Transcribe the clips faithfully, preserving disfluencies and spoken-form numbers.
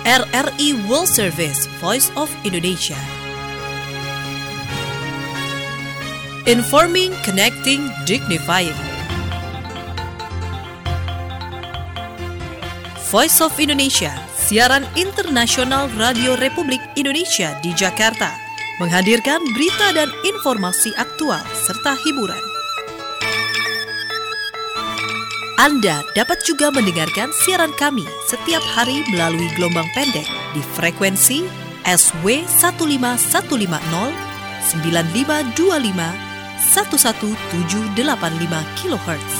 R R I World Service, Voice of Indonesia. Informing, connecting, dignifying. Voice of Indonesia, siaran internasional Radio Republik Indonesia di Jakarta, menghadirkan berita dan informasi aktual serta hiburan. Anda dapat juga mendengarkan siaran kami setiap hari melalui gelombang pendek di frekuensi S W satu lima satu lima nol sembilan lima dua lima satu satu tujuh delapan lima kilohertz.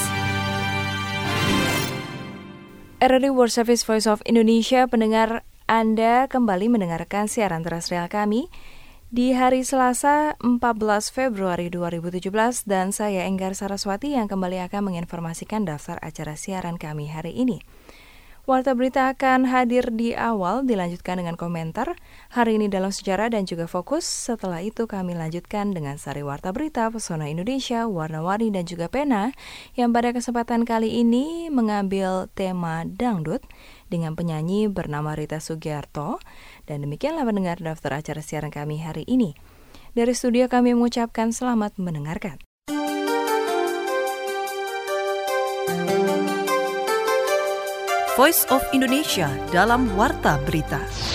R R I World Service Voice of Indonesia, pendengar, Anda kembali mendengarkan siaran terestrial kami di hari Selasa empat belas Februari dua ribu tujuh belas, dan saya Enggar Saraswati yang kembali akan menginformasikan daftar acara siaran kami hari ini. Warta berita akan hadir di awal, dilanjutkan dengan komentar hari ini dalam sejarah dan juga fokus. Setelah itu kami lanjutkan dengan sari warta berita, pesona Indonesia, warna-warni dan juga pena, yang pada kesempatan kali ini mengambil tema dangdut dengan penyanyi bernama Rita Sugiarto. Dan demikianlah pendengar daftar acara siaran kami hari ini. Dari studio kami mengucapkan selamat mendengarkan. Voice of Indonesia dalam Warta Berita.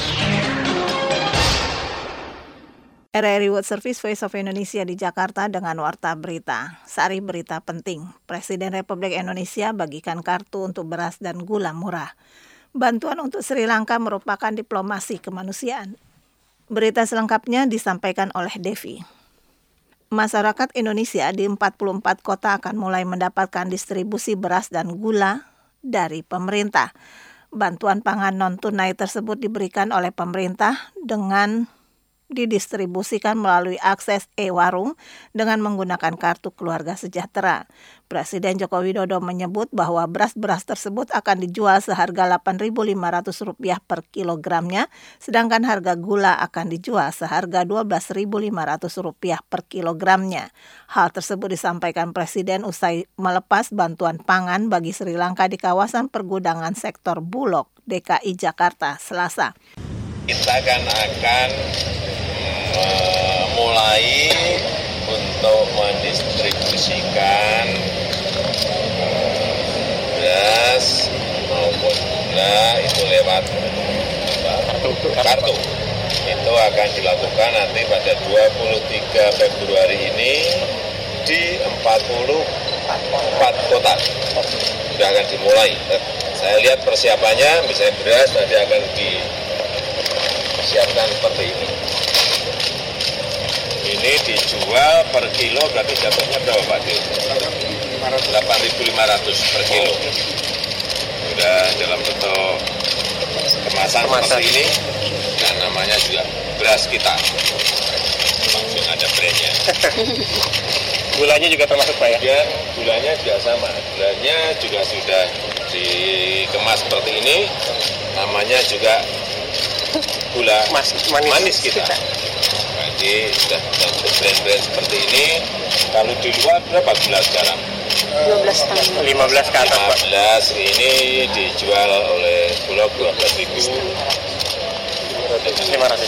R R I World Service Voice of Indonesia di Jakarta dengan Warta Berita. Sari berita penting, Presiden Republik Indonesia bagikan kartu untuk beras dan gula murah. Bantuan untuk Sri Lanka merupakan diplomasi kemanusiaan. Berita selengkapnya disampaikan oleh Devi. Masyarakat Indonesia di empat puluh empat kota akan mulai mendapatkan distribusi beras dan gula dari pemerintah. Bantuan pangan non-tunai tersebut diberikan oleh pemerintah dengan didistribusikan melalui akses e-warung dengan menggunakan kartu keluarga sejahtera. Presiden Joko Widodo menyebut bahwa beras-beras tersebut akan dijual seharga delapan ribu lima ratus rupiah per kilogramnya, sedangkan harga gula akan dijual seharga dua belas ribu lima ratus rupiah per kilogramnya. Hal tersebut disampaikan Presiden usai melepas bantuan pangan bagi Sri Lanka di kawasan pergudangan sektor Bulog, D K I Jakarta, Selasa. Kita kan akan memulai untuk mendistribusikan beras maupun gula itu lewat kartu. kartu. Itu akan dilakukan nanti pada dua puluh tiga Februari ini di empat puluh empat kota. Sudah akan dimulai. Saya lihat persiapannya, misalnya beras nanti akan disiapkan seperti ini. Ini dijual per kilo berarti jatuhnya berapa Pak Dil? delapan ribu lima ratus per kilo. Sudah dalam bentuk kemasan seperti ini, dan namanya juga beras kita. Langsung ada brandnya. Gulanya juga termasuk Pak ya? Ya, gulanya juga sama. Gulanya juga sudah dikemas seperti ini, namanya juga gula Mas, manis, manis kita. Jadi sudah brand-brand seperti ini. Kalau di luar berapa gula sekarang? dua belas tahun. lima belas ke atas, Pak. lima belas ini dijual oleh Bulog dua belas ribu lima ratus.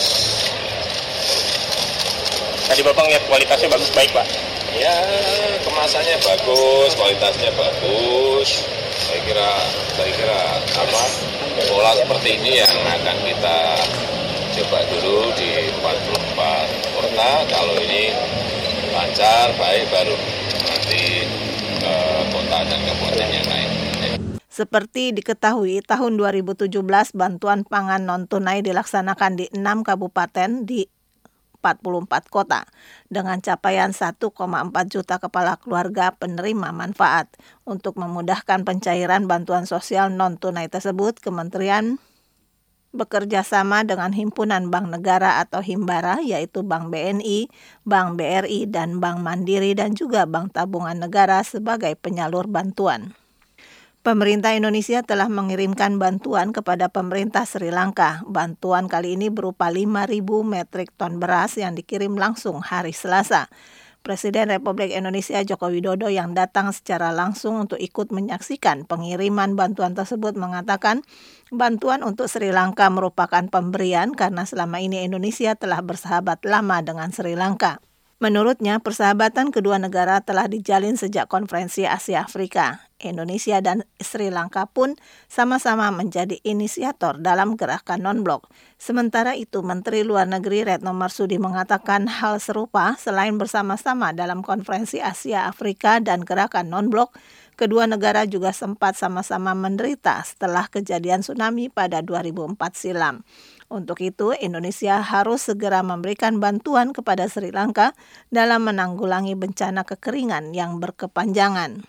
Tadi Bapak lihat kualitasnya bagus, baik Pak? Ya, kemasannya bagus, kualitasnya bagus. Saya kira, saya kira apa? Pola seperti ini yang akan kita coba dulu di empat puluh empat kota. Kalau ini lancar, baik, baru nanti ke kota dan kabupaten yang lain. Seperti diketahui, tahun dua ribu tujuh belas bantuan pangan non-tunai dilaksanakan di enam kabupaten di empat puluh empat kota dengan capaian satu koma empat juta kepala keluarga penerima manfaat. Untuk memudahkan pencairan bantuan sosial non-tunai tersebut, Kementerian bekerja sama dengan Himpunan Bank Negara atau Himbara, yaitu Bank B N I, Bank B R I, dan Bank Mandiri, dan juga Bank Tabungan Negara sebagai penyalur bantuan. Pemerintah Indonesia telah mengirimkan bantuan kepada pemerintah Sri Lanka. Bantuan kali ini berupa lima ribu metrik ton beras yang dikirim langsung hari Selasa. Presiden Republik Indonesia Joko Widodo yang datang secara langsung untuk ikut menyaksikan pengiriman bantuan tersebut mengatakan bantuan untuk Sri Lanka merupakan pemberian karena selama ini Indonesia telah bersahabat lama dengan Sri Lanka. Menurutnya, persahabatan kedua negara telah dijalin sejak Konferensi Asia Afrika. Indonesia dan Sri Lanka pun sama-sama menjadi inisiator dalam gerakan non-blok. Sementara itu, Menteri Luar Negeri Retno Marsudi mengatakan hal serupa selain bersama-sama dalam Konferensi Asia Afrika dan gerakan non-blok, kedua negara juga sempat sama-sama menderita setelah kejadian tsunami pada dua ribu empat silam. Untuk itu, Indonesia harus segera memberikan bantuan kepada Sri Lanka dalam menanggulangi bencana kekeringan yang berkepanjangan.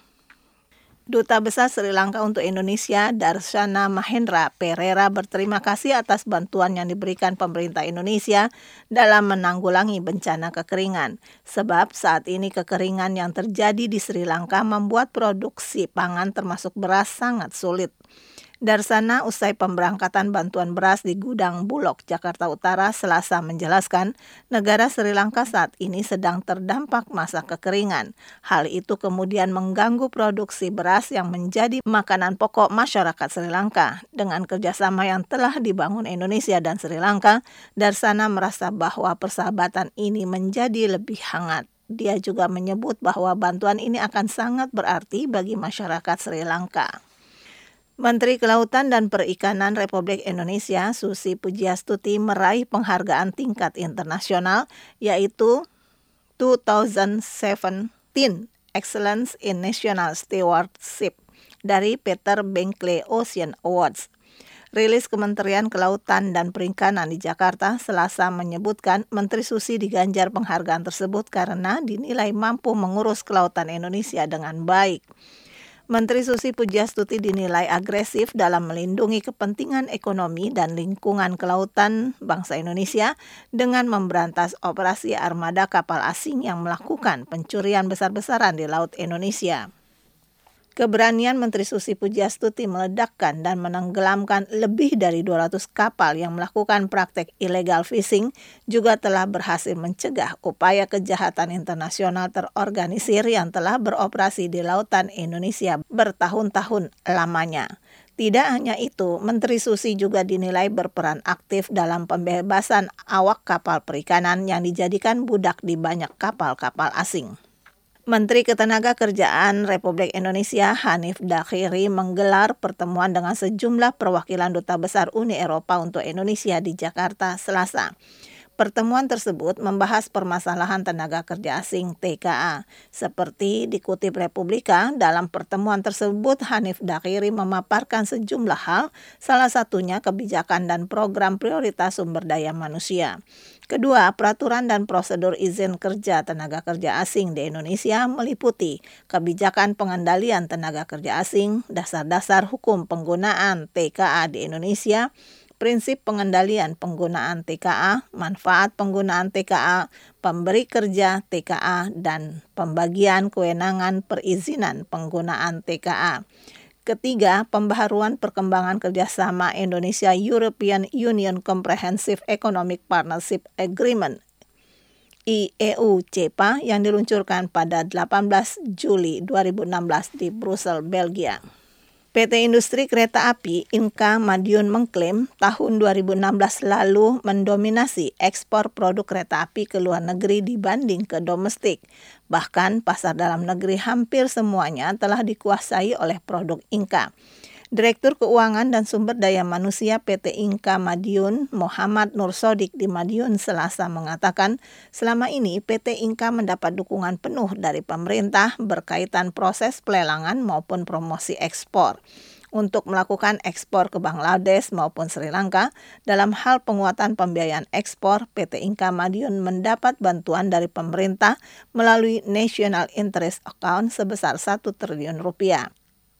Duta Besar Sri Lanka untuk Indonesia, Darshana Mahendra Perera, berterima kasih atas bantuan yang diberikan pemerintah Indonesia dalam menanggulangi bencana kekeringan. Sebab saat ini kekeringan yang terjadi di Sri Lanka membuat produksi pangan termasuk beras sangat sulit. Darsana usai pemberangkatan bantuan beras di Gudang Bulog, Jakarta Utara, Selasa menjelaskan negara Sri Lanka saat ini sedang terdampak masa kekeringan. Hal itu kemudian mengganggu produksi beras yang menjadi makanan pokok masyarakat Sri Lanka. Dengan kerjasama yang telah dibangun Indonesia dan Sri Lanka, Darsana merasa bahwa persahabatan ini menjadi lebih hangat. Dia juga menyebut bahwa bantuan ini akan sangat berarti bagi masyarakat Sri Lanka. Menteri Kelautan dan Perikanan Republik Indonesia Susi Pujiastuti meraih penghargaan tingkat internasional yaitu dua ribu tujuh belas Excellence in National Stewardship dari Peter Benchley Ocean Awards. Rilis Kementerian Kelautan dan Perikanan di Jakarta Selasa menyebutkan Menteri Susi diganjar penghargaan tersebut karena dinilai mampu mengurus kelautan Indonesia dengan baik. Menteri Susi Pujiastuti dinilai agresif dalam melindungi kepentingan ekonomi dan lingkungan kelautan bangsa Indonesia dengan memberantas operasi armada kapal asing yang melakukan pencurian besar-besaran di Laut Indonesia. Keberanian Menteri Susi Pujiastuti meledakkan dan menenggelamkan lebih dari dua ratus kapal yang melakukan praktek illegal fishing juga telah berhasil mencegah upaya kejahatan internasional terorganisir yang telah beroperasi di lautan Indonesia bertahun-tahun lamanya. Tidak hanya itu, Menteri Susi juga dinilai berperan aktif dalam pembebasan awak kapal perikanan yang dijadikan budak di banyak kapal-kapal asing. Menteri Ketenagakerjaan Republik Indonesia Hanif Dakiri menggelar pertemuan dengan sejumlah perwakilan Duta Besar Uni Eropa untuk Indonesia di Jakarta Selasa. Pertemuan tersebut membahas permasalahan tenaga kerja asing T K A. Seperti dikutip Republika, dalam pertemuan tersebut Hanif Dakiri memaparkan sejumlah hal, salah satunya kebijakan dan program prioritas sumber daya manusia. Kedua, peraturan dan prosedur izin kerja tenaga kerja asing di Indonesia meliputi kebijakan pengendalian tenaga kerja asing, dasar-dasar hukum penggunaan T K A di Indonesia, prinsip pengendalian penggunaan T K A, manfaat penggunaan T K A, pemberi kerja T K A, dan pembagian kewenangan perizinan penggunaan T K A. Ketiga, pembaharuan perkembangan kerjasama Indonesia-European Union Comprehensive Economic Partnership Agreement I E U C E P A yang diluncurkan pada delapan belas Juli dua ribu enam belas di Brussels, Belgia. P T Industri Kereta Api Inka Madiun mengklaim tahun dua ribu enam belas lalu mendominasi ekspor produk kereta api ke luar negeri dibanding ke domestik. Bahkan pasar dalam negeri hampir semuanya telah dikuasai oleh produk Inka. Direktur Keuangan dan Sumber Daya Manusia P T Inka Madiun, Muhammad Nur Sodik di Madiun Selasa mengatakan, selama ini P T Inka mendapat dukungan penuh dari pemerintah berkaitan proses pelelangan maupun promosi ekspor. Untuk melakukan ekspor ke Bangladesh maupun Sri Lanka, dalam hal penguatan pembiayaan ekspor, P T Inka Madiun mendapat bantuan dari pemerintah melalui National Interest Account sebesar satu triliun rupiah.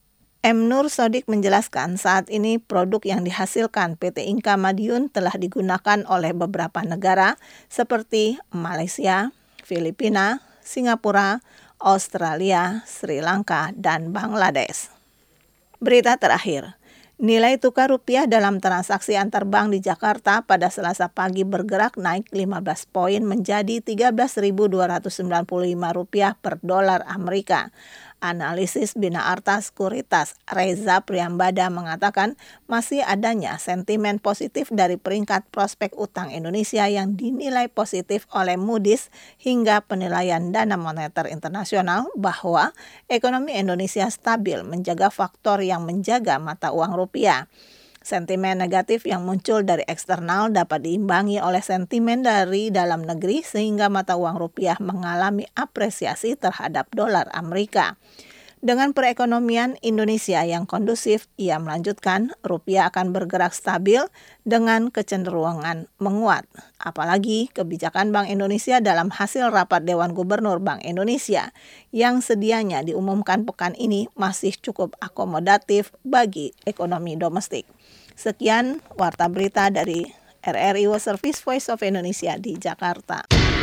M. Nur Sodik menjelaskan saat ini produk yang dihasilkan P T Inka Madiun telah digunakan oleh beberapa negara seperti Malaysia, Filipina, Singapura, Australia, Sri Lanka, dan Bangladesh. Berita terakhir, Nilai tukar rupiah dalam transaksi antar bank di Jakarta pada Selasa pagi bergerak naik lima belas poin menjadi tiga belas ribu dua ratus sembilan puluh lima rupiah per dolar Amerika. Analisis Bina Arta Sekuritas Reza Priambada mengatakan masih adanya sentimen positif dari peringkat prospek utang Indonesia yang dinilai positif oleh Moody's hingga penilaian Dana Moneter Internasional bahwa ekonomi Indonesia stabil menjaga faktor yang menjaga mata uang rupiah. Sentimen negatif yang muncul dari eksternal dapat diimbangi oleh sentimen dari dalam negeri sehingga mata uang rupiah mengalami apresiasi terhadap dolar Amerika. Dengan perekonomian Indonesia yang kondusif, ia melanjutkan rupiah akan bergerak stabil dengan kecenderungan menguat. Apalagi kebijakan Bank Indonesia dalam hasil rapat Dewan Gubernur Bank Indonesia yang sedianya diumumkan pekan ini masih cukup akomodatif bagi ekonomi domestik. Sekian warta berita dari R R I World Service Voice of Indonesia di Jakarta.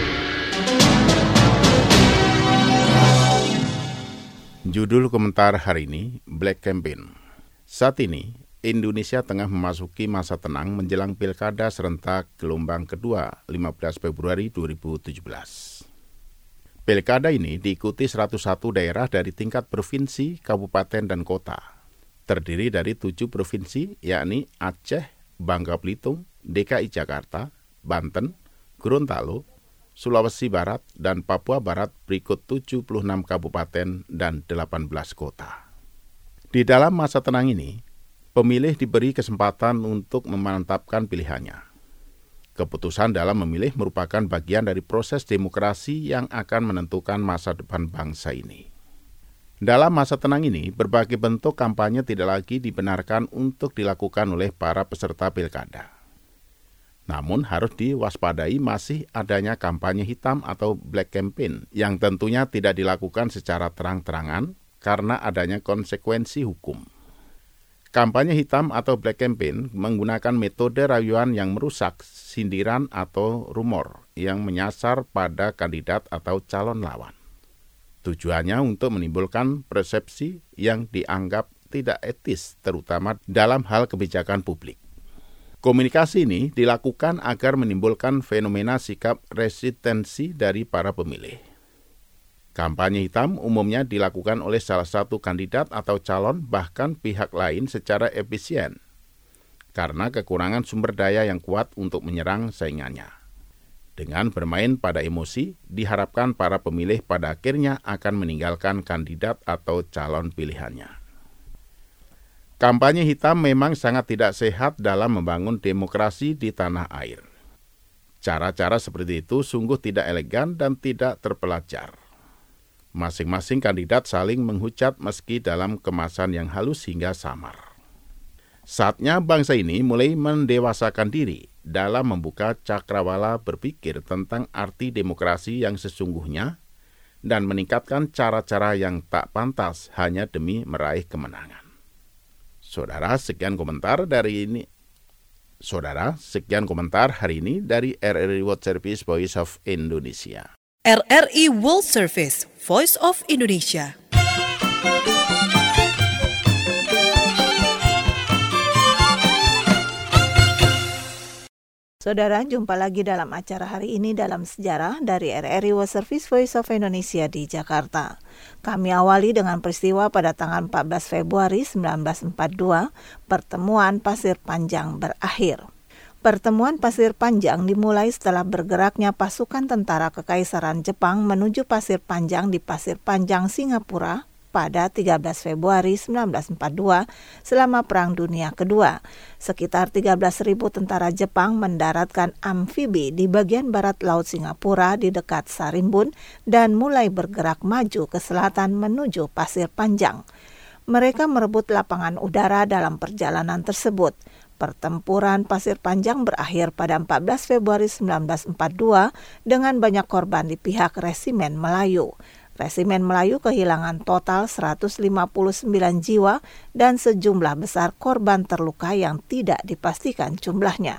Judul komentar hari ini, Black Campaign. Saat ini, Indonesia tengah memasuki masa tenang menjelang Pilkada serentak gelombang kedua lima belas Februari dua ribu tujuh belas. Pilkada ini diikuti seratus satu daerah dari tingkat provinsi, kabupaten, dan kota. Terdiri dari tujuh provinsi, yakni Aceh, Bangka Belitung, D K I Jakarta, Banten, Gorontalo, Sulawesi Barat, dan Papua Barat berikut tujuh puluh enam kabupaten dan delapan belas kota. Di dalam masa tenang ini, pemilih diberi kesempatan untuk memantapkan pilihannya. Keputusan dalam memilih merupakan bagian dari proses demokrasi yang akan menentukan masa depan bangsa ini. Dalam masa tenang ini, berbagai bentuk kampanye tidak lagi dibenarkan untuk dilakukan oleh para peserta pilkada. Namun harus diwaspadai masih adanya kampanye hitam atau black campaign yang tentunya tidak dilakukan secara terang-terangan karena adanya konsekuensi hukum. Kampanye hitam atau black campaign menggunakan metode rayuan yang merusak, sindiran atau rumor yang menyasar pada kandidat atau calon lawan. Tujuannya untuk menimbulkan persepsi yang dianggap tidak etis, terutama dalam hal kebijakan publik. Komunikasi ini dilakukan agar menimbulkan fenomena sikap resistensi dari para pemilih. Kampanye hitam umumnya dilakukan oleh salah satu kandidat atau calon, bahkan pihak lain secara efisien, karena kekurangan sumber daya yang kuat untuk menyerang saingannya. Dengan bermain pada emosi, diharapkan para pemilih pada akhirnya akan meninggalkan kandidat atau calon pilihannya. Kampanye hitam memang sangat tidak sehat dalam membangun demokrasi di tanah air. Cara-cara seperti itu sungguh tidak elegan dan tidak terpelajar. Masing-masing kandidat saling menghujat meski dalam kemasan yang halus hingga samar. Saatnya bangsa ini mulai mendewasakan diri dalam membuka cakrawala berpikir tentang arti demokrasi yang sesungguhnya dan meningkatkan cara-cara yang tak pantas hanya demi meraih kemenangan. Saudara, sekian komentar dari ini. Saudara, sekian komentar hari ini dari R R I World Service Voice of Indonesia. R R I World Service Voice of Indonesia. Saudara, jumpa lagi dalam acara hari ini dalam sejarah dari R R I World Service Voice of Indonesia di Jakarta. Kami awali dengan peristiwa pada tanggal empat belas Februari seribu sembilan ratus empat puluh dua, pertemuan Pasir Panjang berakhir. Pertemuan Pasir Panjang dimulai setelah bergeraknya pasukan tentara Kekaisaran Jepang menuju Pasir Panjang di Pasir Panjang, Singapura pada tiga belas Februari seribu sembilan ratus empat puluh dua selama Perang Dunia Kedua. Sekitar tiga belas ribu tentara Jepang mendaratkan amfibi di bagian barat Laut Singapura di dekat Sarimbun dan mulai bergerak maju ke selatan menuju Pasir Panjang. Mereka merebut lapangan udara dalam perjalanan tersebut. Pertempuran Pasir Panjang berakhir pada empat belas Februari seribu sembilan ratus empat puluh dua dengan banyak korban di pihak Resimen Melayu. Resimen Melayu kehilangan total seratus lima puluh sembilan jiwa dan sejumlah besar korban terluka yang tidak dipastikan jumlahnya.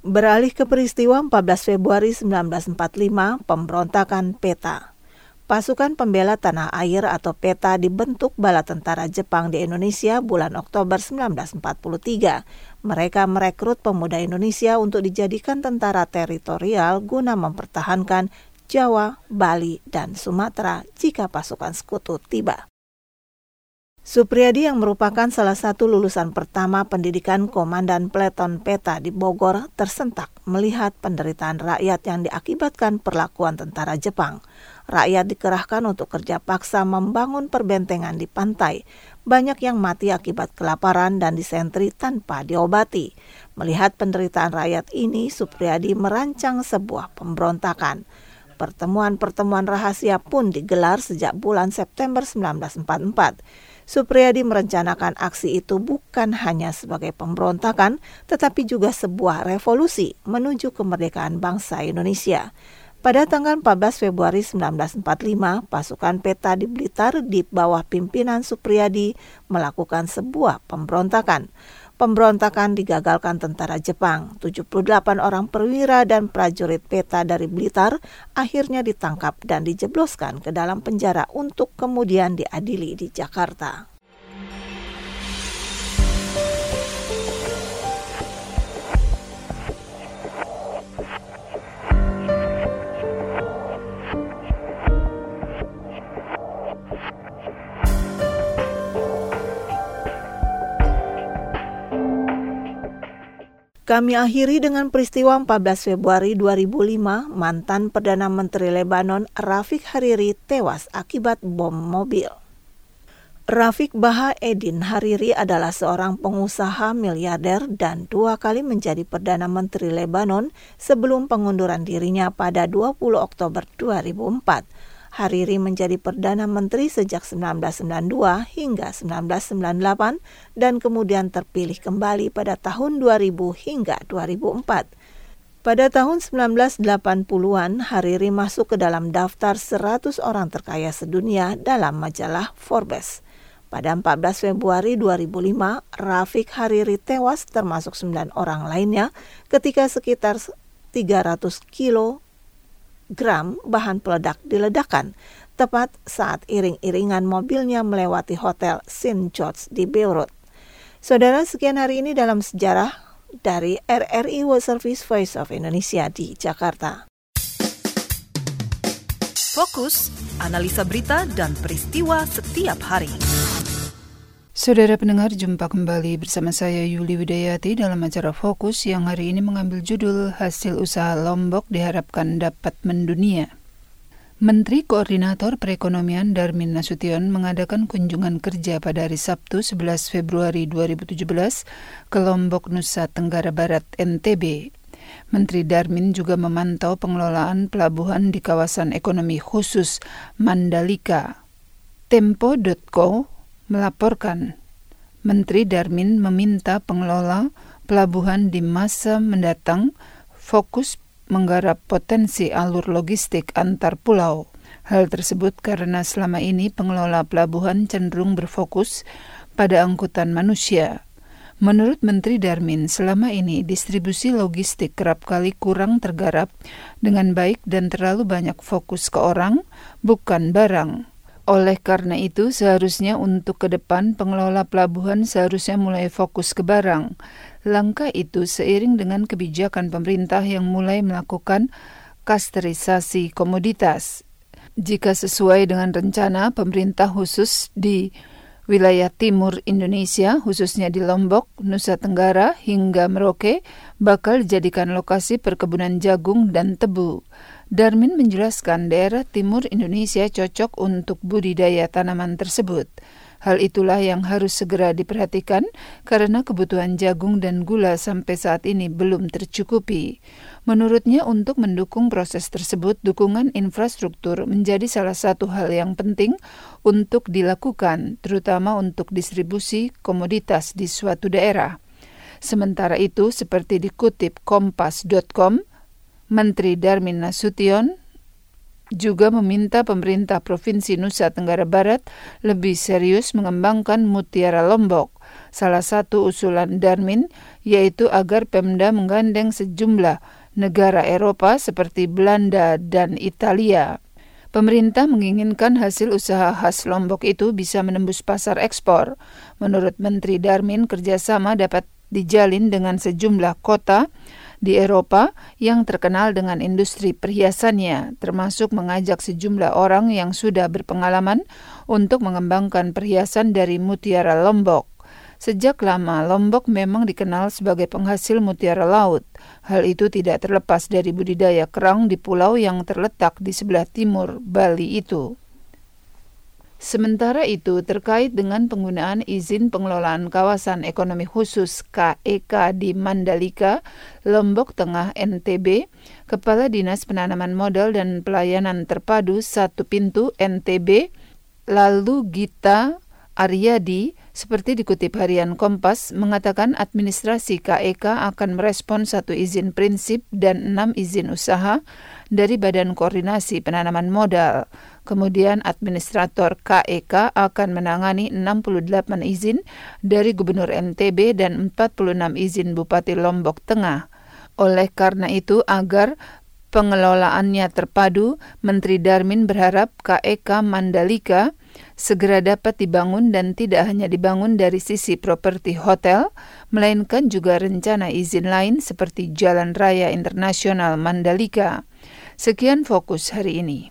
Beralih ke peristiwa empat belas Februari seribu sembilan ratus empat puluh lima, pemberontakan PETA. Pasukan Pembela Tanah Air atau PETA dibentuk bala tentara Jepang di Indonesia bulan Oktober seribu sembilan ratus empat puluh tiga. Mereka merekrut pemuda Indonesia untuk dijadikan tentara teritorial guna mempertahankan Jawa, Bali, dan Sumatera jika pasukan sekutu tiba. Supriyadi yang merupakan salah satu lulusan pertama pendidikan Komandan Peleton PETA di Bogor tersentak melihat penderitaan rakyat yang diakibatkan perlakuan tentara Jepang. Rakyat dikerahkan untuk kerja paksa membangun perbentengan di pantai. Banyak yang mati akibat kelaparan dan disentri tanpa diobati. Melihat penderitaan rakyat ini, Supriyadi merancang sebuah pemberontakan. Pertemuan-pertemuan rahasia pun digelar sejak bulan September seribu sembilan ratus empat puluh empat. Supriyadi merencanakan aksi itu bukan hanya sebagai pemberontakan, tetapi juga sebuah revolusi menuju kemerdekaan bangsa Indonesia. Pada tanggal empat belas Februari seribu sembilan ratus empat puluh lima, pasukan PETA di Blitar di bawah pimpinan Supriyadi melakukan sebuah pemberontakan. Pemberontakan digagalkan tentara Jepang. tujuh puluh delapan orang perwira dan prajurit PETA dari Blitar akhirnya ditangkap dan dijebloskan ke dalam penjara untuk kemudian diadili di Jakarta. Kami akhiri dengan peristiwa empat belas Februari dua ribu lima, mantan Perdana Menteri Lebanon Rafiq Hariri tewas akibat bom mobil. Rafiq Baha Eddin Hariri adalah seorang pengusaha miliarder dan dua kali menjadi Perdana Menteri Lebanon sebelum pengunduran dirinya pada dua puluh Oktober dua ribu empat. Hariri menjadi Perdana Menteri sejak seribu sembilan ratus sembilan puluh dua hingga seribu sembilan ratus sembilan puluh delapan dan kemudian terpilih kembali pada tahun dua ribu hingga dua ribu empat. Pada tahun seribu sembilan ratus delapan puluhan, Hariri masuk ke dalam daftar seratus orang terkaya sedunia dalam majalah Forbes. Pada empat belas Februari dua ribu lima, Rafiq Hariri tewas termasuk sembilan orang lainnya ketika sekitar tiga ratus kilogram bahan peledak diledakkan, tepat saat iring-iringan mobilnya melewati hotel Saint George di Beirut. Saudara, sekian hari ini dalam sejarah dari R R I World Service Voice of Indonesia di Jakarta. Fokus, analisa berita dan peristiwa setiap hari. Saudara pendengar, jumpa kembali bersama saya Yuli Widayati dalam acara Fokus yang hari ini mengambil judul Hasil Usaha Lombok Diharapkan Dapat Mendunia. Menteri Koordinator Perekonomian Darmin Nasution mengadakan kunjungan kerja pada hari Sabtu sebelas Februari dua ribu tujuh belas ke Lombok, Nusa Tenggara Barat, N T B. Menteri Darmin juga memantau pengelolaan pelabuhan di kawasan ekonomi khusus Mandalika. Tempo dot co melaporkan, Menteri Darmin meminta pengelola pelabuhan di masa mendatang fokus menggarap potensi alur logistik antar pulau. Hal tersebut karena selama ini pengelola pelabuhan cenderung berfokus pada angkutan manusia. Menurut Menteri Darmin, selama ini distribusi logistik kerap kali kurang tergarap dengan baik dan terlalu banyak fokus ke orang, bukan barang. Oleh karena itu, seharusnya untuk ke depan pengelola pelabuhan seharusnya mulai fokus ke barang. Langkah itu seiring dengan kebijakan pemerintah yang mulai melakukan kasterisasi komoditas. Jika sesuai dengan rencana, pemerintah khusus di wilayah timur Indonesia, khususnya di Lombok, Nusa Tenggara, hingga Merauke, bakal dijadikan lokasi perkebunan jagung dan tebu. Darmin menjelaskan daerah timur Indonesia cocok untuk budidaya tanaman tersebut. Hal itulah yang harus segera diperhatikan karena kebutuhan jagung dan gula sampai saat ini belum tercukupi. Menurutnya, untuk mendukung proses tersebut, dukungan infrastruktur menjadi salah satu hal yang penting untuk dilakukan, terutama untuk distribusi komoditas di suatu daerah. Sementara itu, seperti dikutip kompas dot com, Menteri Darmin Nasution juga meminta pemerintah Provinsi Nusa Tenggara Barat lebih serius mengembangkan Mutiara Lombok. Salah satu usulan Darmin yaitu agar Pemda menggandeng sejumlah negara Eropa seperti Belanda dan Italia. Pemerintah menginginkan hasil usaha khas Lombok itu bisa menembus pasar ekspor. Menurut Menteri Darmin, kerjasama dapat dijalin dengan sejumlah kota di Eropa yang terkenal dengan industri perhiasannya, termasuk mengajak sejumlah orang yang sudah berpengalaman untuk mengembangkan perhiasan dari mutiara Lombok. Sejak lama, Lombok memang dikenal sebagai penghasil mutiara laut. Hal itu tidak terlepas dari budidaya kerang di pulau yang terletak di sebelah timur Bali itu. Sementara itu, terkait dengan penggunaan izin pengelolaan kawasan ekonomi khusus K E K di Mandalika, Lombok Tengah N T B, Kepala Dinas Penanaman Modal dan Pelayanan Terpadu Satu Pintu N T B, lalu Gita Aryadi, seperti dikutip harian Kompas, mengatakan administrasi K E K akan merespon satu izin prinsip dan enam izin usaha dari Badan Koordinasi Penanaman Modal. Kemudian administrator K E K akan menangani enam puluh delapan izin dari Gubernur N T B dan empat puluh enam izin Bupati Lombok Tengah. Oleh karena itu, agar pengelolaannya terpadu, Menteri Darmin berharap K E K Mandalika segera dapat dibangun dan tidak hanya dibangun dari sisi properti hotel, melainkan juga rencana izin lain seperti Jalan Raya Internasional Mandalika. Sekian Fokus hari ini.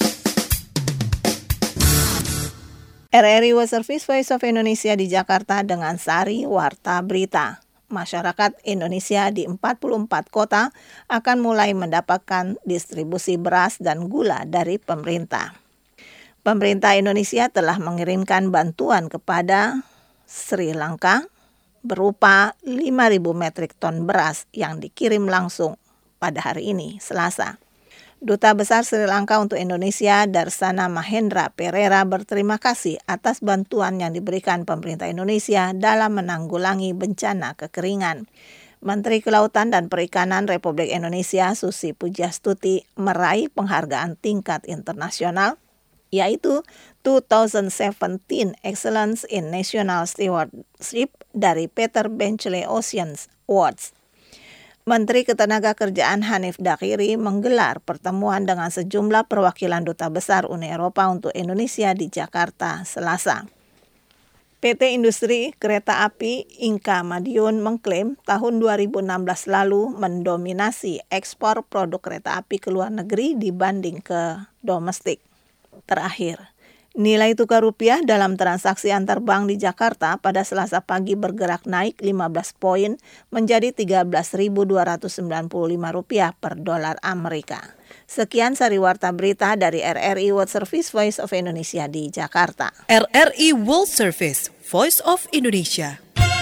R R I World Service Voice of Indonesia di Jakarta dengan Sari Warta Berita. Masyarakat Indonesia di empat puluh empat kota akan mulai mendapatkan distribusi beras dan gula dari pemerintah. Pemerintah Indonesia telah mengirimkan bantuan kepada Sri Lanka berupa lima ribu metrik ton beras yang dikirim langsung pada hari ini, Selasa. Duta Besar Sri Lanka untuk Indonesia, Darsana Mahendra Perera, berterima kasih atas bantuan yang diberikan pemerintah Indonesia dalam menanggulangi bencana kekeringan. Menteri Kelautan dan Perikanan Republik Indonesia, Susi Pujastuti, meraih penghargaan tingkat internasional, yaitu dua ribu tujuh belas Excellence in National Stewardship dari Peter Benchley Oceans Awards. Menteri Ketenagakerjaan Hanif Dakiri menggelar pertemuan dengan sejumlah perwakilan Duta Besar Uni Eropa untuk Indonesia di Jakarta, Selasa. P T Industri Kereta Api Inka Madiun mengklaim tahun dua ribu enam belas lalu mendominasi ekspor produk kereta api ke luar negeri dibanding ke domestik. Terakhir, nilai tukar rupiah dalam transaksi antar bank di Jakarta pada Selasa pagi bergerak naik lima belas poin menjadi tiga belas ribu dua ratus sembilan puluh lima rupiah per dolar Amerika. Sekian Sari Warta Berita dari R R I World Service Voice of Indonesia di Jakarta. R R I World Service Voice of Indonesia.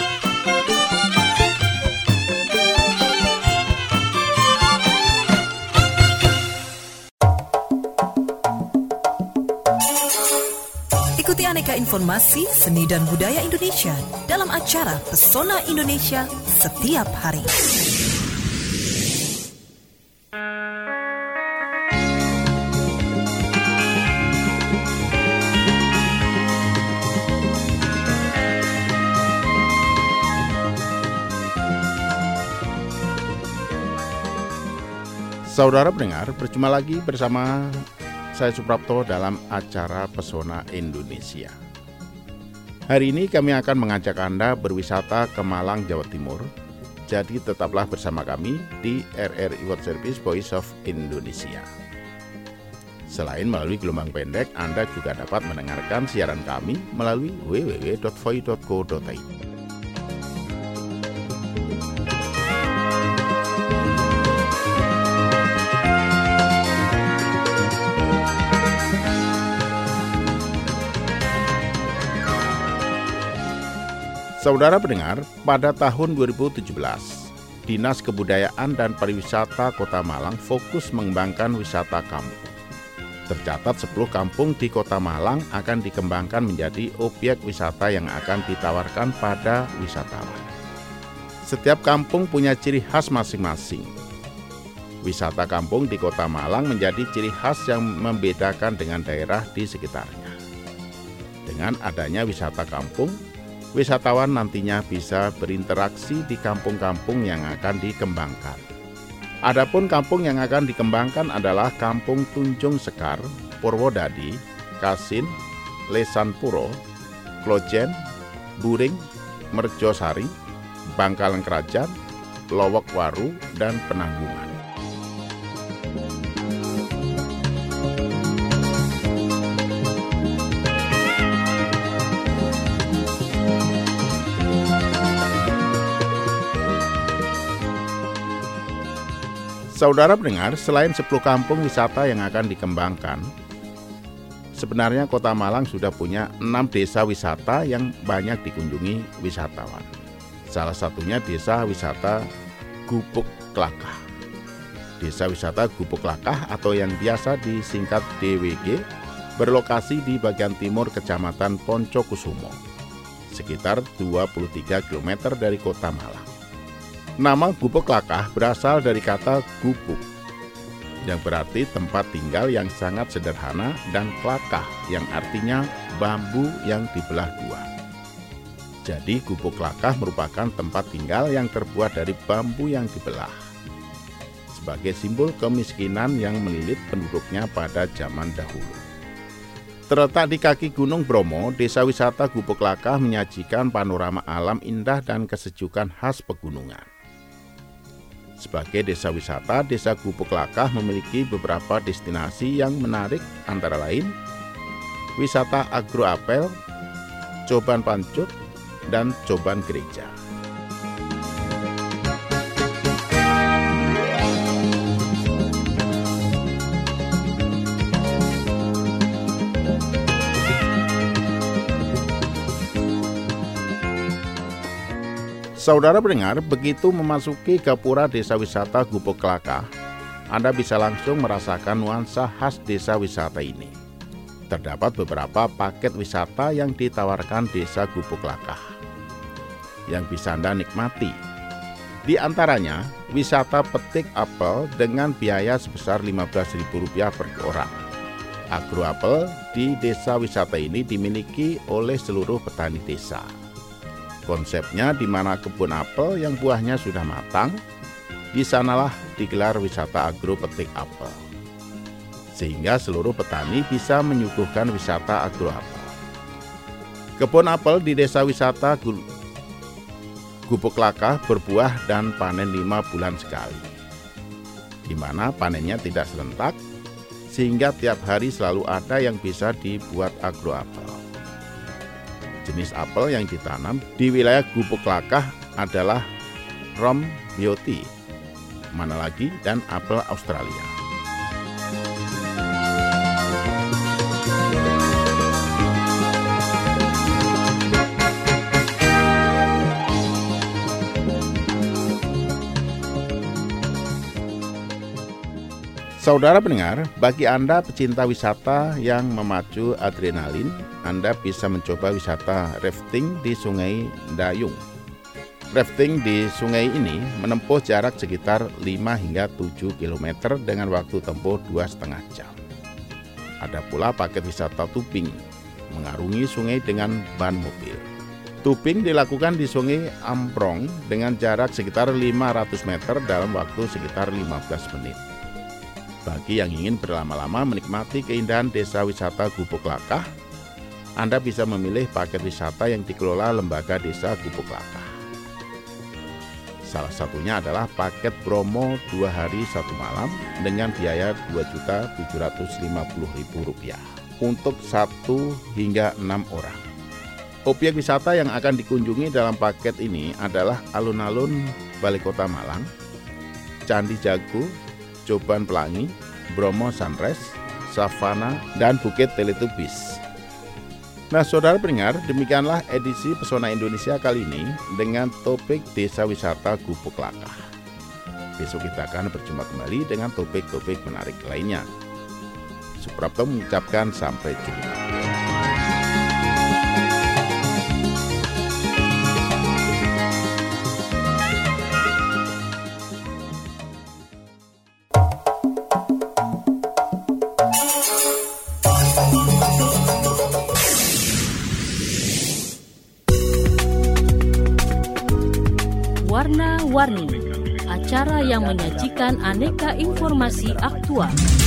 Ikuti aneka informasi seni dan budaya Indonesia dalam acara Pesona Indonesia setiap hari. Saudara pendengar, berjumpa lagi bersama saya Suprapto dalam acara Pesona Indonesia. Hari ini kami akan mengajak Anda berwisata ke Malang, Jawa Timur. Jadi tetaplah bersama kami di R R I World Service Voice of Indonesia. Selain melalui gelombang pendek, Anda juga dapat mendengarkan siaran kami melalui w w w dot voi dot co dot i d. Saudara pendengar, pada tahun dua ribu tujuh belas, Dinas Kebudayaan dan Pariwisata Kota Malang fokus mengembangkan wisata kampung. Tercatat sepuluh kampung di Kota Malang akan dikembangkan menjadi objek wisata yang akan ditawarkan pada wisatawan. Setiap kampung punya ciri khas masing-masing. Wisata kampung di Kota Malang menjadi ciri khas yang membedakan dengan daerah di sekitarnya. Dengan adanya wisata kampung, wisatawan nantinya bisa berinteraksi di kampung-kampung yang akan dikembangkan. Adapun kampung yang akan dikembangkan adalah Kampung Tunjung Sekar, Purwodadi, Kasin, Lesanpuro, Klojen, Buring, Merjosari, Bangkalan Kerajaan, Lowok Waru, dan Penanggungan. Saudara pendengar, selain sepuluh kampung wisata yang akan dikembangkan, sebenarnya Kota Malang sudah punya enam desa wisata yang banyak dikunjungi wisatawan. Salah satunya desa wisata Gubuk Klakah. Desa wisata Gubuk Klakah atau yang biasa disingkat D W G berlokasi di bagian timur Kecamatan Poncokusumo, sekitar dua puluh tiga kilometer dari Kota Malang. Nama Gubuk Klakah berasal dari kata gubuk, yang berarti tempat tinggal yang sangat sederhana, dan klakah yang artinya bambu yang dibelah dua. Jadi Gubuk Klakah merupakan tempat tinggal yang terbuat dari bambu yang dibelah, sebagai simbol kemiskinan yang melilit penduduknya pada zaman dahulu. Terletak di kaki Gunung Bromo, desa wisata Gubuk Klakah menyajikan panorama alam indah dan kesejukan khas pegunungan. Sebagai desa wisata, desa Gubuk Klakah memiliki beberapa destinasi yang menarik, antara lain wisata agroapel, Coban Pancut, dan Coban Gereja. Saudara pendengar, begitu memasuki gapura desa wisata Gubuk Klakah, Anda bisa langsung merasakan nuansa khas desa wisata ini. Terdapat beberapa paket wisata yang ditawarkan desa Gubuk Klakah yang bisa Anda nikmati. Di antaranya, wisata petik apel dengan biaya sebesar lima belas ribu rupiah per orang. Agroapel di desa wisata ini dimiliki oleh seluruh petani desa. Konsepnya di mana kebun apel yang buahnya sudah matang, di sanalah digelar wisata agro petik apel. Sehingga seluruh petani bisa menyuguhkan wisata agro apel. Kebun apel di desa wisata Gubuk Klakah berbuah dan panen lima bulan sekali, di mana panennya tidak serentak, sehingga tiap hari selalu ada yang bisa dibuat agro apel. Jenis apel yang ditanam di wilayah Gubuk Klakah adalah Rom Beauty, mana lagi, dan apel Australia. Saudara pendengar, bagi Anda pecinta wisata yang memacu adrenalin, Anda bisa mencoba wisata rafting di Sungai Dayung. Rafting di sungai ini menempuh jarak sekitar lima hingga tujuh kilometer dengan waktu tempuh dua setengah jam. Ada pula paket wisata tubing, mengarungi sungai dengan ban mobil. Tubing dilakukan di Sungai Amprong dengan jarak sekitar lima ratus meter dalam waktu sekitar lima belas menit. Bagi yang ingin berlama-lama menikmati keindahan desa wisata Gubuk Klakah, Anda bisa memilih paket wisata yang dikelola Lembaga Desa Gubuk Klakah. Salah satunya adalah paket Bromo dua hari satu malam dengan biaya dua juta tujuh ratus lima puluh ribu rupiah untuk satu hingga enam orang. Objek wisata yang akan dikunjungi dalam paket ini adalah alun-alun Balai Kota Malang, Candi Jago, Coban Pelangi, Bromo Sunrise, Savana, dan Bukit Teletubbies. Nah, saudara pendengar, demikianlah edisi Pesona Indonesia kali ini dengan topik Desa Wisata Gubuk Klakah. Besok kita akan berjumpa kembali dengan topik-topik menarik lainnya. Suprapto mengucapkan sampai jumpa. Warna-Warni, acara yang menyajikan aneka informasi aktual.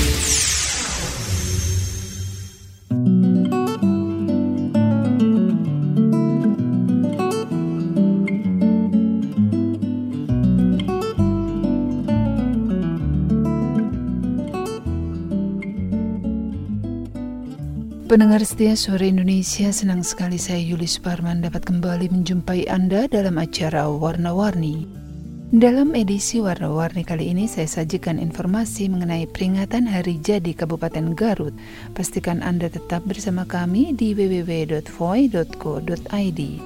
Pendengar setia Suara Indonesia, senang sekali saya Yuli Suparman dapat kembali menjumpai Anda dalam acara Warna-Warni. Dalam edisi Warna-Warni kali ini saya sajikan informasi mengenai peringatan Hari Jadi Kabupaten Garut. Pastikan Anda tetap bersama kami di w w w dot voi dot co dot i d.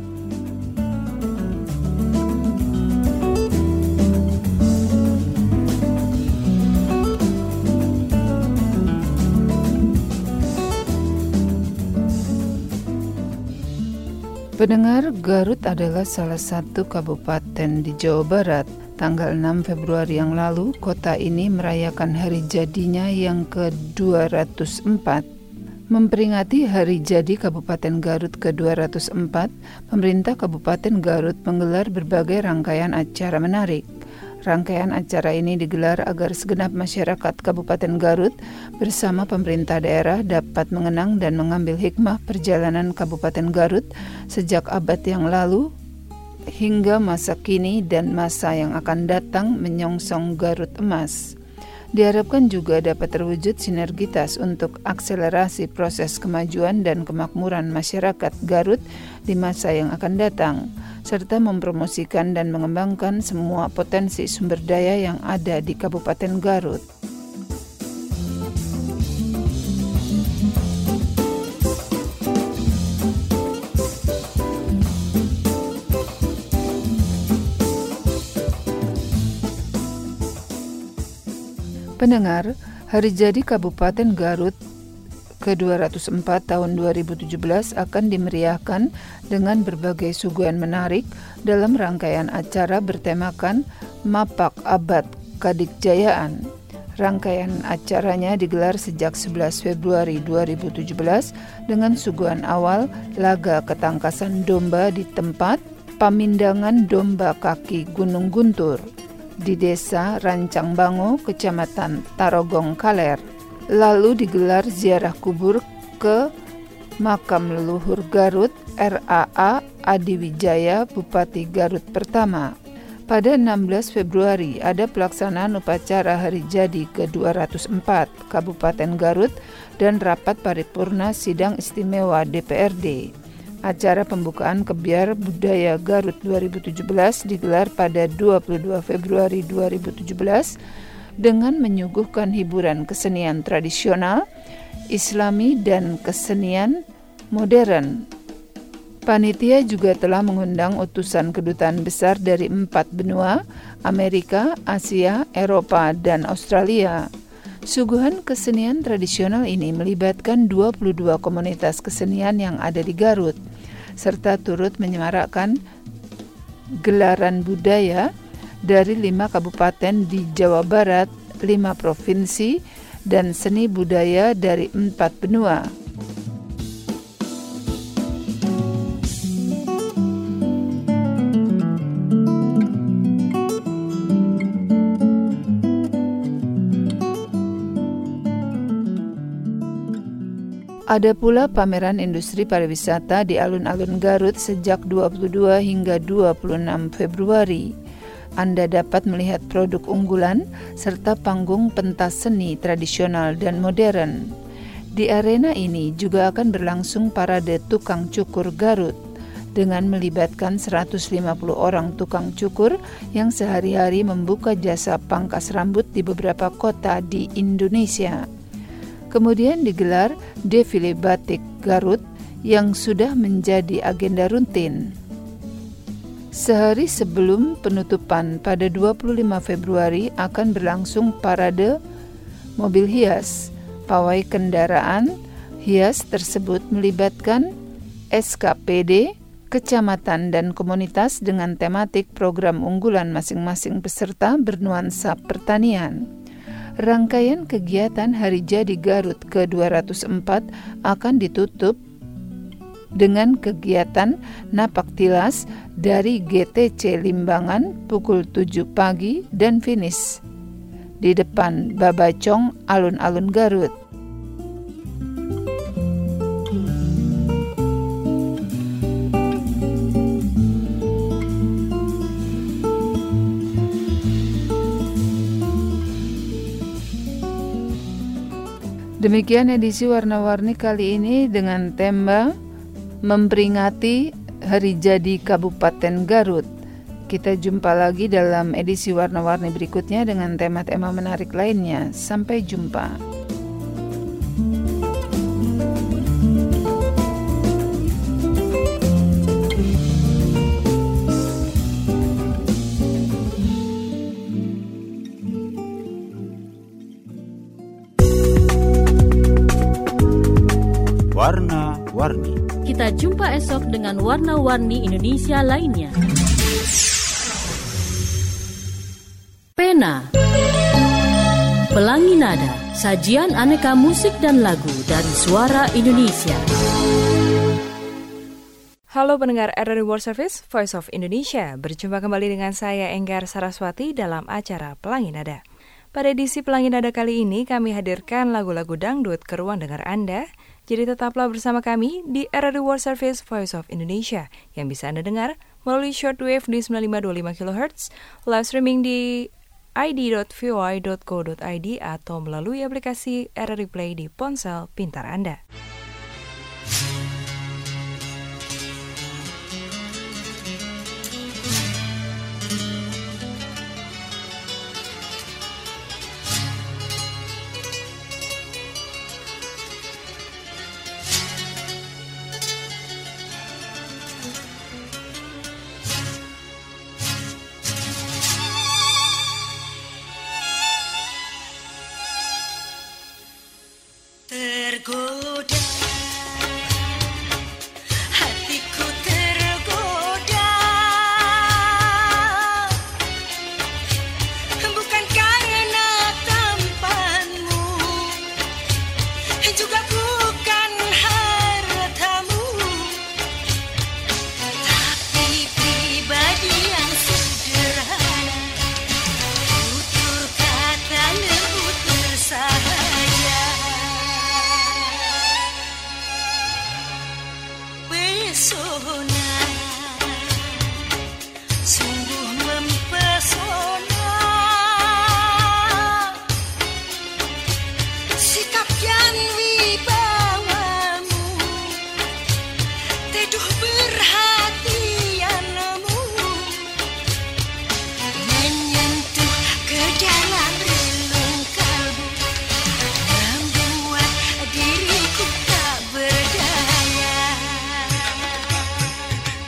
Pendengar, Garut adalah salah satu kabupaten di Jawa Barat. Tanggal enam Februari yang lalu, kota ini merayakan hari jadinya yang ke dua ratus empat. Memperingati Hari Jadi Kabupaten Garut ke dua ratus empat, pemerintah Kabupaten Garut menggelar berbagai rangkaian acara menarik. Rangkaian acara ini digelar agar segenap masyarakat Kabupaten Garut bersama pemerintah daerah dapat mengenang dan mengambil hikmah perjalanan Kabupaten Garut sejak abad yang lalu hingga masa kini dan masa yang akan datang menyongsong Garut Emas. Diharapkan juga dapat terwujud sinergitas untuk akselerasi proses kemajuan dan kemakmuran masyarakat Garut di masa yang akan datang, serta mempromosikan dan mengembangkan semua potensi sumber daya yang ada di Kabupaten Garut. Pendengar, Hari Jadi Kabupaten Garut ke dua ratus empat tahun dua ribu tujuh belas akan dimeriahkan dengan berbagai suguhan menarik dalam rangkaian acara bertemakan Mapak Abad Kadikjayaan. Rangkaian acaranya digelar sejak sebelas Februari dua ribu tujuh belas dengan suguhan awal laga ketangkasan domba di tempat Pamindangan Domba Kaki Gunung Guntur di Desa Rancang Bango, Kecamatan Tarogong Kaler. Lalu digelar ziarah kubur ke makam leluhur Garut R A A Adiwijaya, Bupati Garut pertama. Pada enam belas Februari ada pelaksanaan upacara Hari Jadi ke dua ratus empat Kabupaten Garut dan rapat paripurna sidang istimewa D P R D. Acara pembukaan Kebiar Budaya Garut dua ribu tujuh belas digelar pada dua puluh dua Februari dua ribu tujuh belas dengan menyuguhkan hiburan kesenian tradisional, Islami, dan kesenian modern. Panitia juga telah mengundang utusan kedutaan besar dari empat benua, Amerika, Asia, Eropa, dan Australia. Suguhan kesenian tradisional ini melibatkan dua puluh dua komunitas kesenian yang ada di Garut, serta turut menyemarakkan gelaran budaya dari lima kabupaten di Jawa Barat, lima provinsi, dan seni budaya dari empat benua. Ada pula pameran industri pariwisata di alun-alun Garut sejak dua puluh dua hingga dua puluh enam Februari. Anda dapat melihat produk unggulan serta panggung pentas seni tradisional dan modern. Di arena ini juga akan berlangsung parade tukang cukur Garut dengan melibatkan seratus lima puluh orang tukang cukur yang sehari-hari membuka jasa pangkas rambut di beberapa kota di Indonesia. Kemudian digelar defile batik Garut yang sudah menjadi agenda rutin. Sehari sebelum penutupan pada dua puluh lima Februari akan berlangsung parade mobil hias. Pawai kendaraan hias tersebut melibatkan S K P D, kecamatan dan komunitas dengan tematik program unggulan masing-masing peserta bernuansa pertanian. Rangkaian kegiatan Hari Jadi Garut ke dua ratus empat akan ditutup dengan kegiatan napak tilas dari G T C Limbangan pukul tujuh pagi dan finish di depan Babacong, Alun-Alun, Garut. Demikian edisi Warna-Warni kali ini dengan tema memperingati Hari Jadi Kabupaten Garut. Kita jumpa lagi dalam edisi Warna-Warni berikutnya dengan tema-tema menarik lainnya. Sampai jumpa. Warna-Warni. Kita jumpa esok dengan warna-warni Indonesia lainnya. Pena, Pelangi Nada, sajian aneka musik dan lagu dari suara Indonesia. Halo pendengar R R I World Service, Voice of Indonesia. Berjumpa kembali dengan saya Enggar Saraswati dalam acara Pelangi Nada. Pada edisi Pelangi Nada kali ini kami hadirkan lagu-lagu dangdut ke ruang dengar Anda. Jadi tetaplah bersama kami di R R I World Service Voice of Indonesia yang bisa Anda dengar melalui shortwave di sembilan lima dua lima kilohertz, live streaming di i d dot v o i dot co dot i d atau melalui aplikasi R R I Play di ponsel pintar Anda. Tergoda, hatiku tergoda, bukan karena tampanmu, juga bukan hartamu, tapi pribadi yang sederhana, tutur kata lembut bersahaja. Pesona, sungguh mempesona, sikap dan wibawamu, teduh perhatianmu, menyentuh ke dalam relung kalbu, membuat diriku tak berdaya.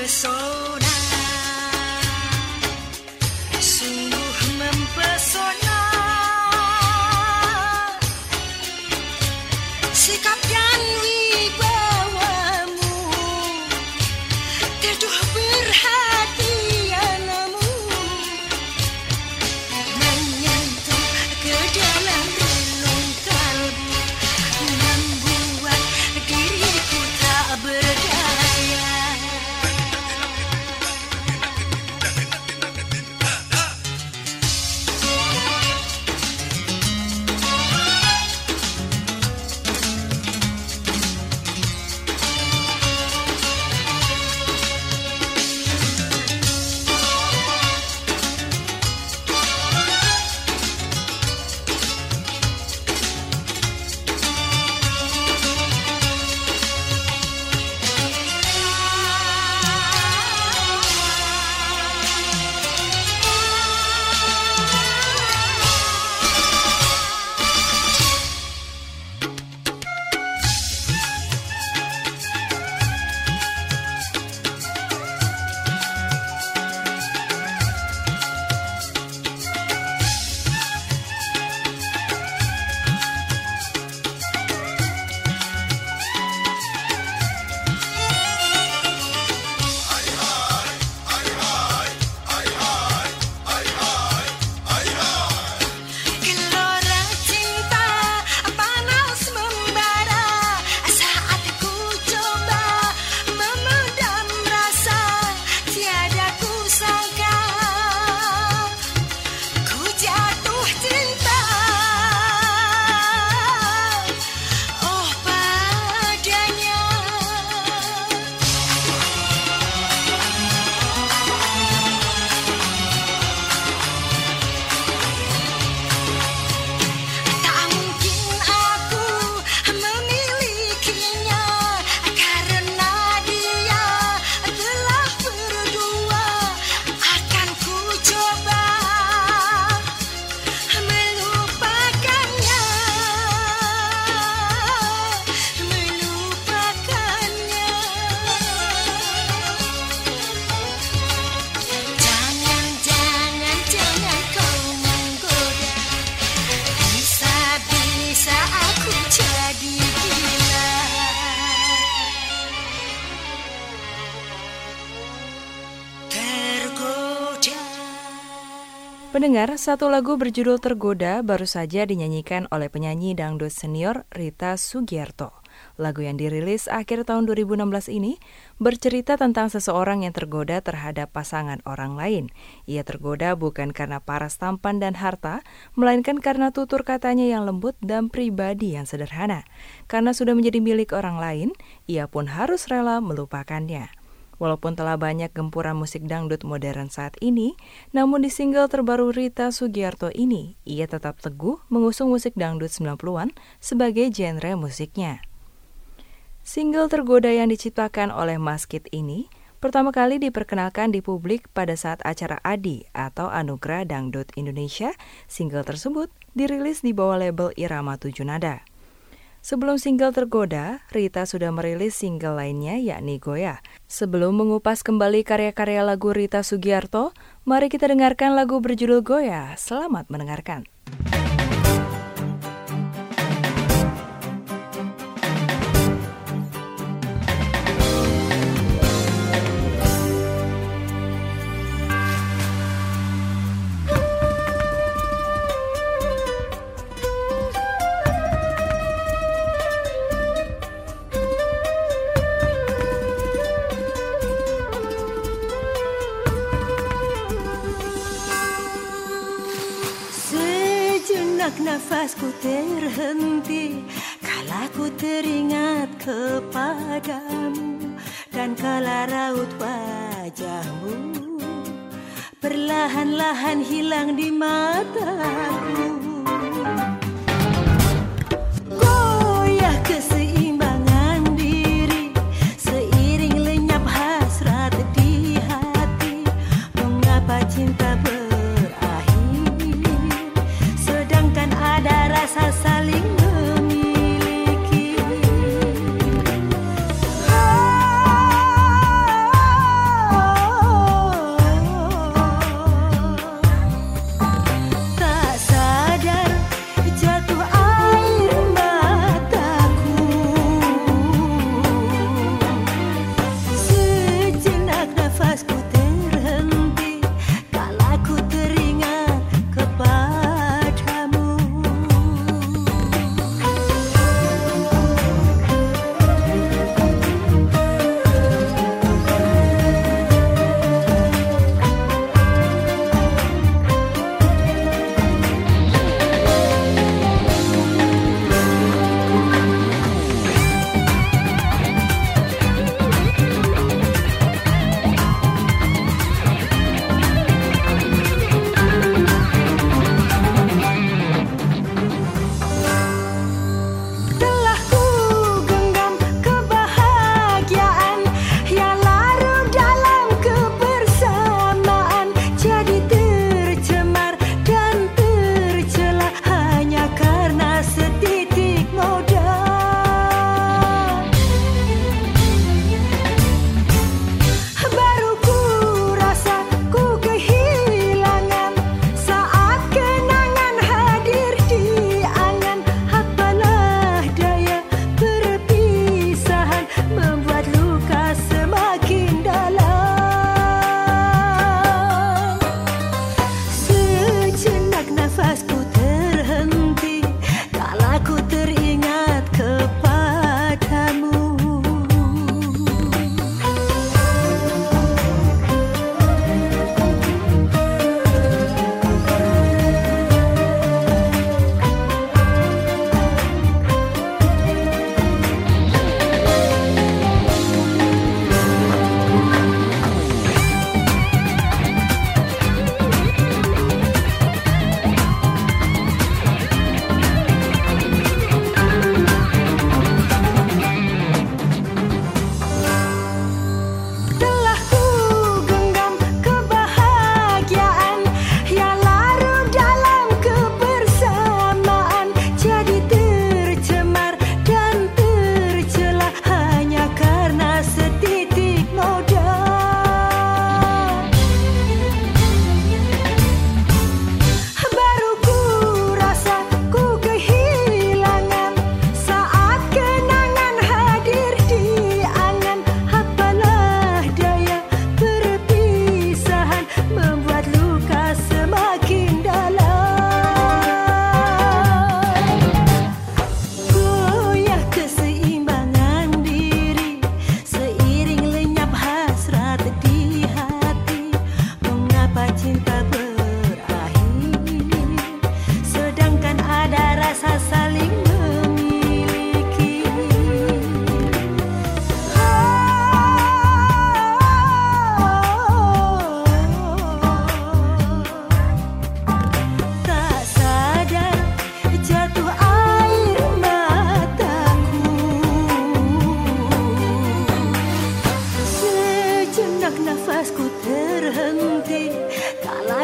mempesona, sungguh mempesona. Sikap dan wibawamu, teduh perhatianmu, menyentuh ke dalam relung kalbu, membuat diriku tak berdaya. Pendengar, satu lagu berjudul Tergoda baru saja dinyanyikan oleh penyanyi dangdut senior Rita Sugiarto. Lagu yang dirilis akhir tahun dua ribu enam belas ini bercerita tentang seseorang yang tergoda terhadap pasangan orang lain. Ia tergoda bukan karena paras tampan dan harta, melainkan karena tutur katanya yang lembut dan pribadi yang sederhana. Karena sudah menjadi milik orang lain, ia pun harus rela melupakannya. Walaupun telah banyak gempuran musik dangdut modern saat ini, namun di single terbaru Rita Sugiarto ini, ia tetap teguh mengusung musik dangdut sembilan puluhan sebagai genre musiknya. Single Tergoda yang diciptakan oleh Mas Kid ini pertama kali diperkenalkan di publik pada saat acara A D I atau Anugerah Dangdut Indonesia. Single tersebut dirilis di bawah label Irama Tujuh Nada. Sebelum single Tergoda, Rita sudah merilis single lainnya yakni Goyah. Sebelum mengupas kembali karya-karya lagu Rita Sugiarto, mari kita dengarkan lagu berjudul Goyah. Selamat mendengarkan. Nafasku terhenti kala ku teringat kepadamu, dan kala raut wajahmu perlahan-lahan hilang di mataku. Goyah keseimbangan diri seiring lenyap hasrat di hati. Mengapa cinta ber ada rasa saling memiliki. Ah,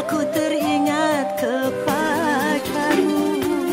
aku teringat kepadamu.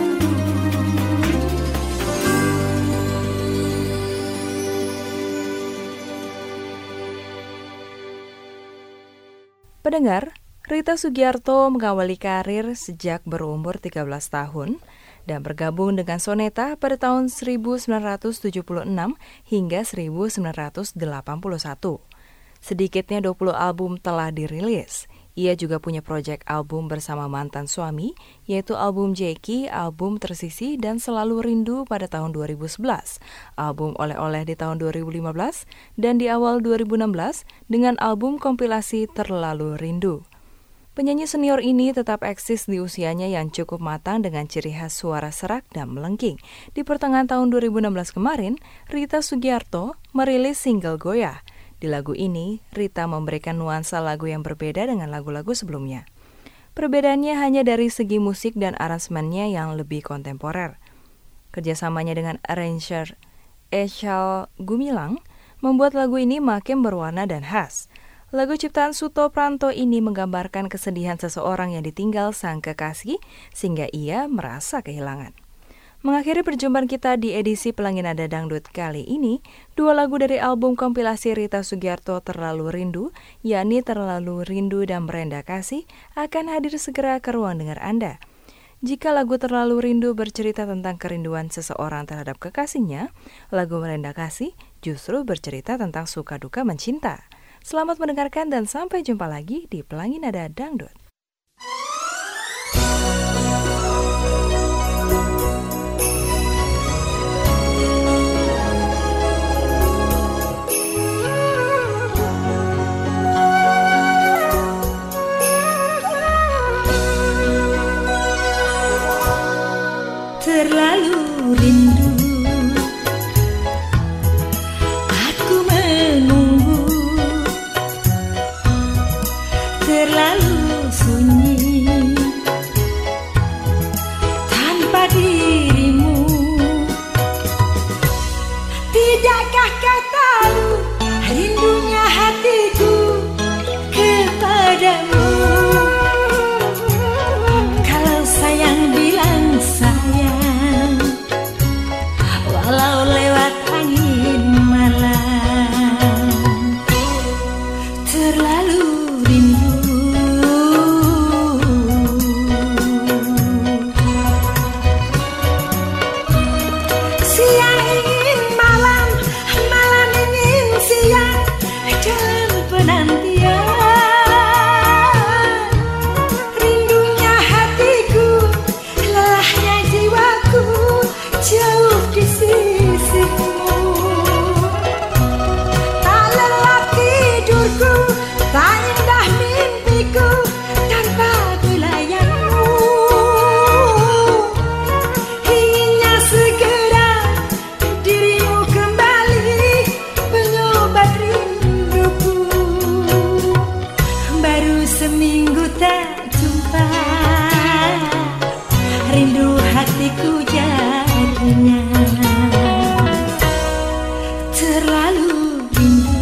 Pendengar, Rita Sugiarto mengawali karir sejak berumur tiga belas tahun dan bergabung dengan Soneta pada tahun seribu sembilan ratus tujuh puluh enam hingga seribu sembilan ratus delapan puluh satu. Sedikitnya dua puluh album telah dirilis. Ia juga punya proyek album bersama mantan suami, yaitu album Jackie, album Tersisih, dan Selalu Rindu pada tahun dua ribu sebelas, album Oleh-oleh di tahun dua ribu lima belas, dan di awal dua ribu enam belas dengan album kompilasi Terlalu Rindu. Penyanyi senior ini tetap eksis di usianya yang cukup matang dengan ciri khas suara serak dan melengking. Di pertengahan tahun dua ribu enam belas kemarin, Rita Sugiarto merilis single Goyah. Di lagu ini, Rita memberikan nuansa lagu yang berbeda dengan lagu-lagu sebelumnya. Perbedaannya hanya dari segi musik dan aransemennya yang lebih kontemporer. Kerjasamanya dengan arranger Echal Gumilang membuat lagu ini makin berwarna dan khas. Lagu ciptaan Suto Pranto ini menggambarkan kesedihan seseorang yang ditinggal sang kekasih sehingga ia merasa kehilangan. Mengakhiri perjumpaan kita di edisi Pelangi Nada Dangdut kali ini, dua lagu dari album kompilasi Rita Sugiarto Terlalu Rindu, yakni Terlalu Rindu dan Merenda Kasih, akan hadir segera ke ruang dengar Anda. Jika lagu Terlalu Rindu bercerita tentang kerinduan seseorang terhadap kekasihnya, lagu Merenda Kasih justru bercerita tentang suka duka mencinta. Selamat mendengarkan dan sampai jumpa lagi di Pelangi Nada Dangdut. Terlalu rindu aku menunggu, terlalu sunyi tanpa dirimu. Tidakkah kau tahu rindunya hatiku kepadamu? Kalau sayang bilang sayang, walau lewat angin malam. Terlalu rindu. Siang ingin malam, malam ingin siang, dalam penantian. Rindunya hatiku, lelahnya jiwaku, jauh di sisimu. Tak lelap tidurku, tak indah mimpiku tanpa belayanmu. Inginnya segera dirimu kembali, pengobat rinduku. Baru seminggu tak jumpa, rindu hatiku jadinya. Terlalu rindu.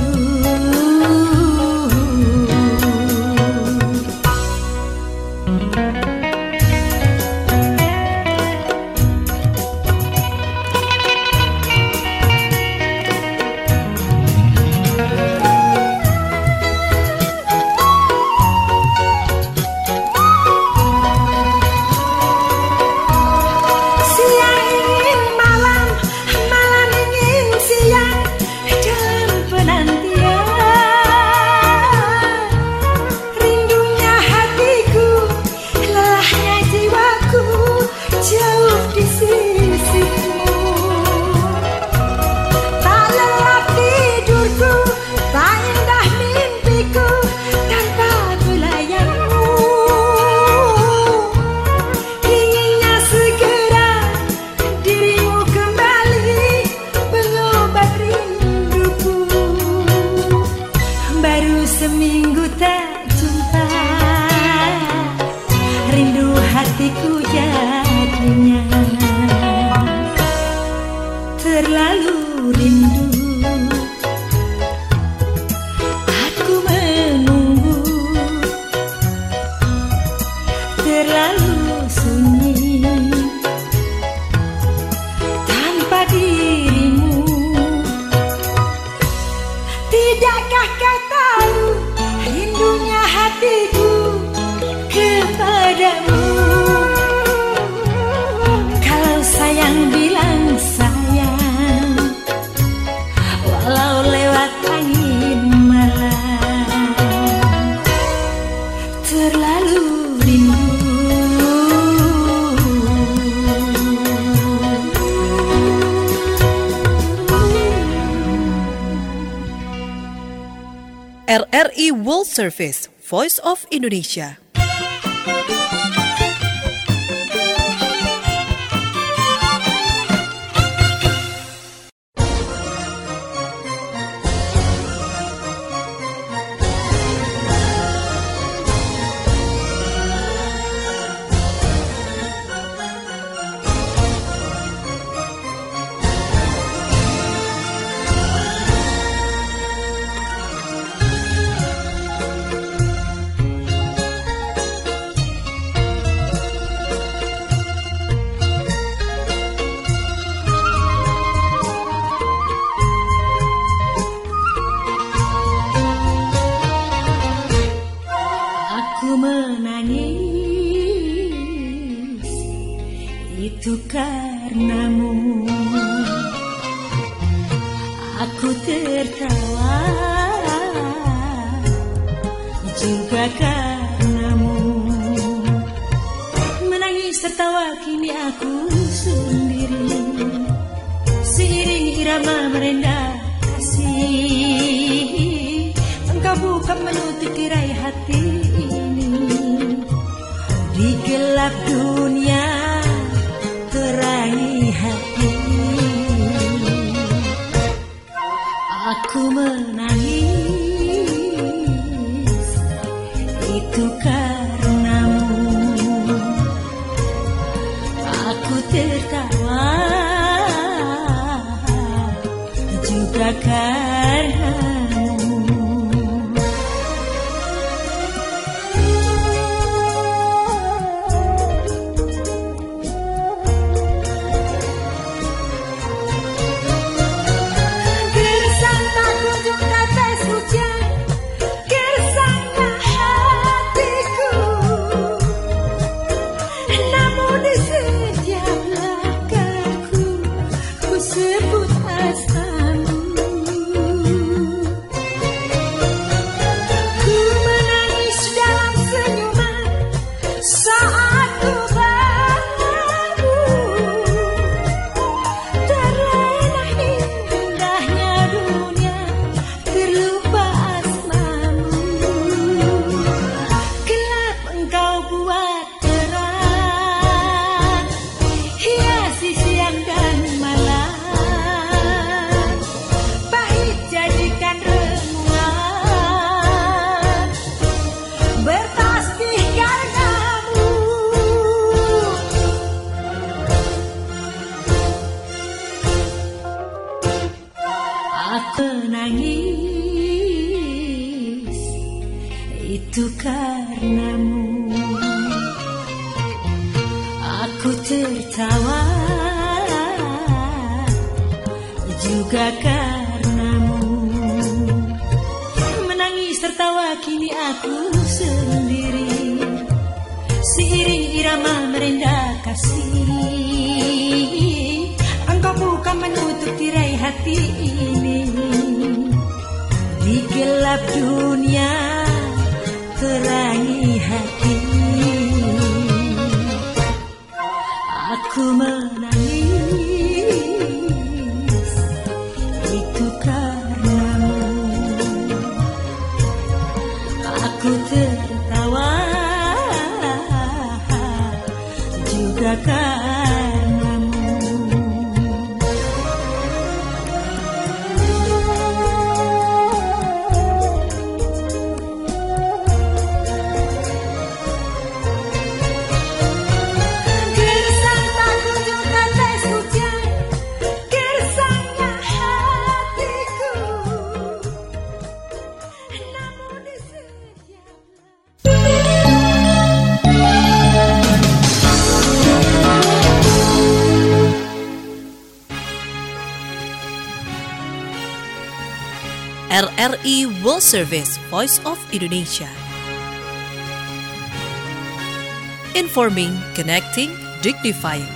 Siang ingin malam, malam ingin siang, dalam penantian. Rindunya hatiku, lelahnya jiwaku, jauh di sisimu. Tak lelap tidurku, tak indah mimpiku tanpa belayanmu. Inginnya segera dirimu kembali, pengobat rinduku. Baru seminggu tak jumpa, rindu hatiku jadinya. Terlalu rindu aku menunggu, kau tahu rindunya hatiku kepadamu. Kalau sayang bilang sayang, walau lewat angin malam, terlalu rindu. R R I World Service, Voice of Indonesia. Itu karenamu aku tertawa, juga karenamu menangis tertawa kini aku sendiri, seiring irama merendah kasih. Engkau bukan menutup tirai hati ini, di gelap dunia terangi hati. Aku menangis itu karenamu, aku tertawa juga karenamu. Menangis itu karenamu, aku tertawa juga karenamu. Menangis tertawa kini aku sendiri, seiring irama merendah kasih. Engkau bukan menutup tirai hati ini, di gelap dunia terangi hati. Aku menangis itu karenamu, aku tertawa juga karenamu. R I World Service Voice of Indonesia. Informing, connecting, dignifying.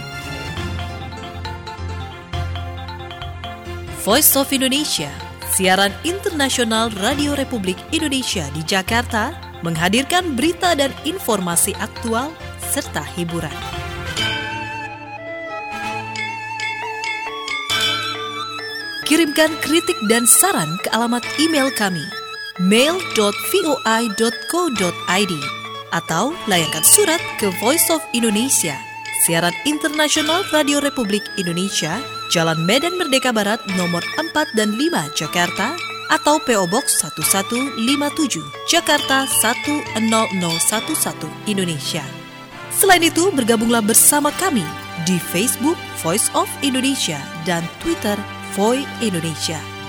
Voice of Indonesia, siaran internasional Radio Republik Indonesia di Jakarta, menghadirkan berita dan informasi aktual serta hiburan. Kirimkan kritik dan saran ke alamat email kami mail dot voi dot co dot id atau layangkan surat ke Voice of Indonesia, siaran internasional Radio Republik Indonesia, Jalan Medan Merdeka Barat nomor empat dan lima Jakarta, atau P O Box satu satu lima tujuh Jakarta satu nol nol satu satu Indonesia. Selain itu, bergabunglah bersama kami di Facebook Voice of Indonesia dan Twitter Voi Indonesia.